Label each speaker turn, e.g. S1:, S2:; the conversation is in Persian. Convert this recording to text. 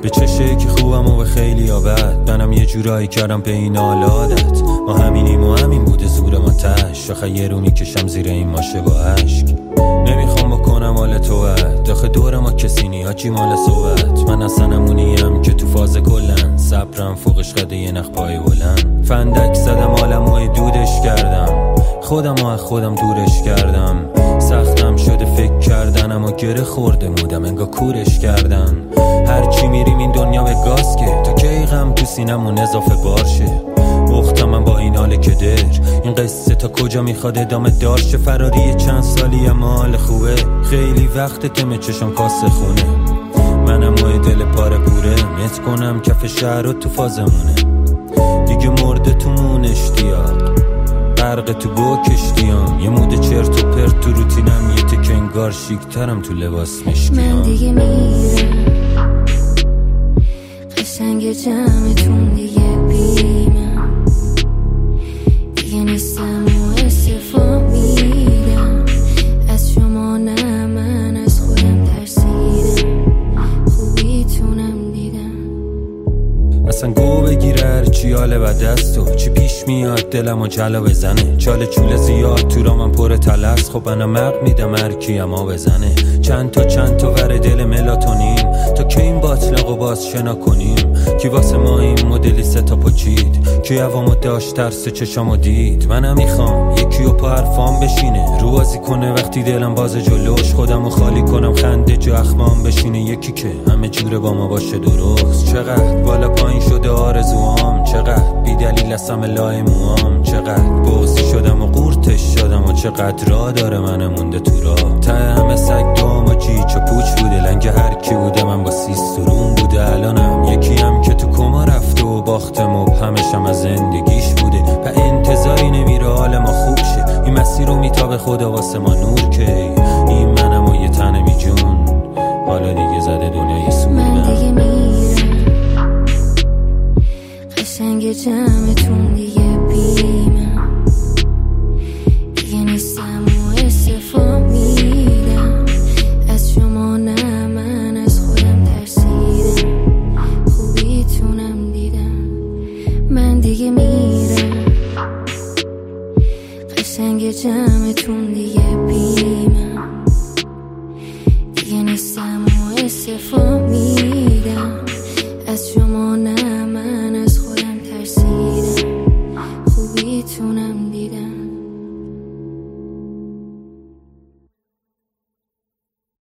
S1: به چه شکلی خوبم و به خیلی آبد منم یه جورایی کردم به این عادت. ما همینیم و همین بوده زور ما تش. آخه یه رو میکشم زیر این ماشه با عشق. نمیخوام بکنم حال توت داخل دور ما کسی نی هاچی مال صحبت. من اصلا نمونیم که تو فاز کلن صبرم فوقش قده یه نخ پای بلند. فندک زدم عالمو دودش کردم خودم و از خودم دورش کردم. سختم شده فکر کردن اما گره خورده مودم انگار کورش کردن. هرچی میریم این دنیا به گاز که تا کی غم تو سینمون اضافه بارشه. اختم من با این حال که در این قصه تا کجا میخواد ادامه دارشه. فراری چند سالی اما حال خوبه خیلی وقت تم چشم کاسه خونه. منم و دل پاره پوره مت کنم کف شهر و تو فازمونه. دیگه مرده تو مون اشتیاق غرق تو با کشتیام. یه مود چرت و پرت تو روتینم یه تکه انگار شیکترم تو لباس مشکیام.
S2: من دیگه میرم قشنگ جمعتون دیگه بیمم دیگه نیستم و استفا میدم از شما نه من از خودم ترسیدم خوبیتونم دیدم.
S1: اصلا گو بگیره هرچی حاله و دستو چی پیش میاد دلم و جلا بزنه. چاله چوله زیاد تو را من پر تلس خب انا مق میدم هرکی اما بزنه. چند تا ور دل ملاتونین تا که این باطلاق و باز شنا کنیم. کی واسه ما این مدلی ستا پچید کی هوامو داشت ترس چشامو دید. منم میخوام یکی و پا حرفام بشینه رو بازی کنه وقتی دلم باز جلوش. خودمو خالی کنم خنده جو اخمام بشینه یکی که همه جوره با ما باشه درست. چقدر بالا پایین شده آرزوام چقدر بی دلیل اسم لای موام. چقدر بوسی شدم و قورتش شدم و چقدر را داره من مونده تو را. ته همه سگ دوم و جیچ و پوچ بوده لنگ هر کی بوده من با سیسترون بوده. الانم یکی هم که تو کما رفته و باخته مبهمشم از زندگیش بوده. و انتظاری نمیره حال ما خوب شه این مسیر رو میتابه خدا واسه ما نور که این منم و یه تنمی جون حالا دیگه زده دنیای سودم.
S2: من دیگه میرم قشنگ جمعتون دیگه بیمم دیگه نیستم و استفا میدم از شما نه من از خودم ترسیدم خوبیتونم دیدم. من دیگه میرم قشنگ جمعتون دیگه بیمم دیگه نیستم و استفا میدم